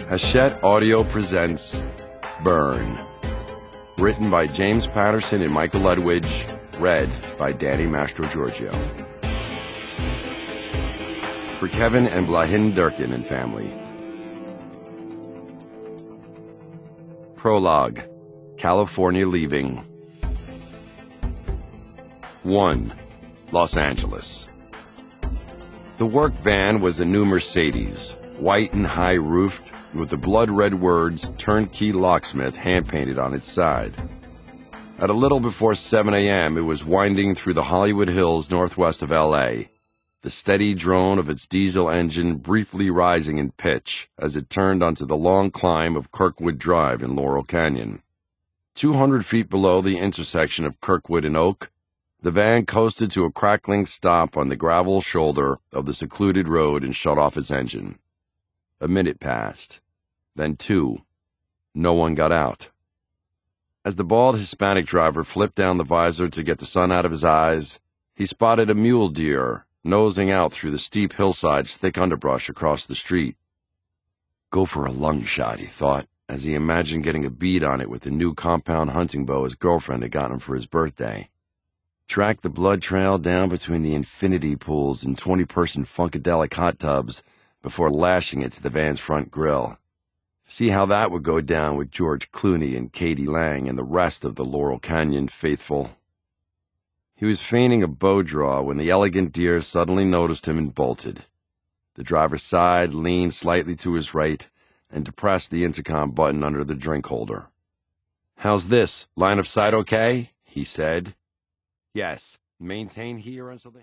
Hachette Audio presents Burn. Written by James Patterson and Michael Ledwidge. Read by Danny Mastrogiorgio. For Kevin and Blahin Durkin and family. Prologue. California leaving. 1. Los Angeles. The work van was a new Mercedes, white and high-roofed, with the blood-red words "Turnkey Locksmith" hand-painted on its side. At a little before 7 a.m., it was winding through the Hollywood Hills northwest of L.A., the steady drone of its diesel engine briefly rising in pitch as it turned onto the long climb of Kirkwood Drive in Laurel Canyon. 200 feet below the intersection of Kirkwood and Oak, the van coasted to a crackling stop on the gravel shoulder of the secluded road and shut off its engine. A minute passed, then 2. No one got out. As the bald Hispanic driver flipped down the visor to get the sun out of his eyes, he spotted a mule deer nosing out through the steep hillside's thick underbrush across the street. Go for a lung shot, he thought, as he imagined getting a bead on it with the new compound hunting bow his girlfriend had gotten him for his birthday. Track the blood trail down between the infinity pools and 20-person Funkadelic hot tubs before lashing it to the van's front grille. See how that would go down with George Clooney and Katie Lang and the rest of the Laurel Canyon faithful. He was feigning a bow draw when the elegant deer suddenly noticed him and bolted. The driver sighed, leaned slightly to his right, and depressed the intercom button under the drink holder. "How's this? Line of sight okay?" he said. "Yes. Maintain here until the..."